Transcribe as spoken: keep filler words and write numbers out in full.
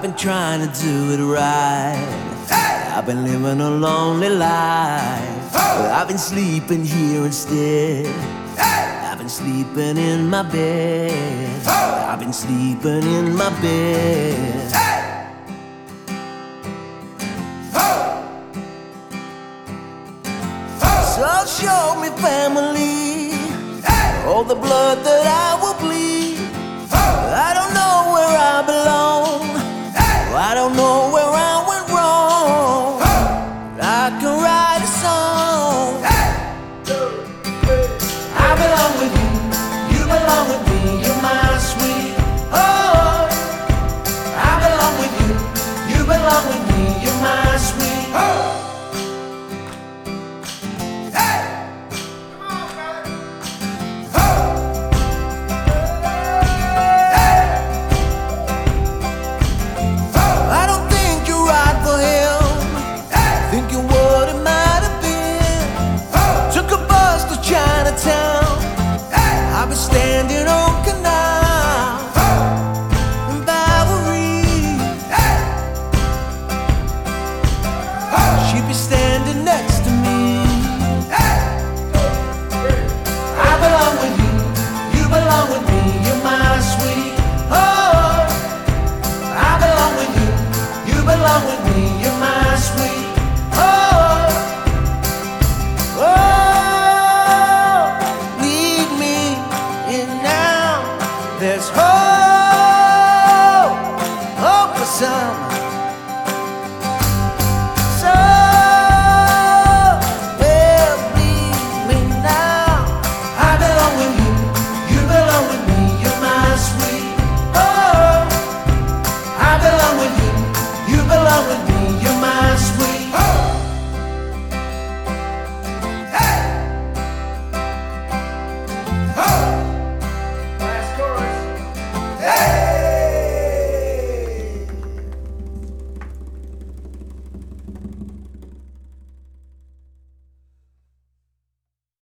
been trying to do it right. Hey! I've been living a lonely life. But I've been sleeping here instead. Hey! I've been sleeping in my bed. Hey! I've been sleeping in my bed. Hey! So show me family, hey! All the blood that I will bleed. I don't know where I belong. Hey! I don't know where I went wrong. Hey! I can write a song. Hey! I belong with you, you belong with me. You're my sweetheart. I belong with you, you belong with me. You're my sweetheart. I've been standing on Canal and Bowery. She'd be standing next to me. I belong with you, you belong with me. You're my sweetheart. I belong with you, you belong with me.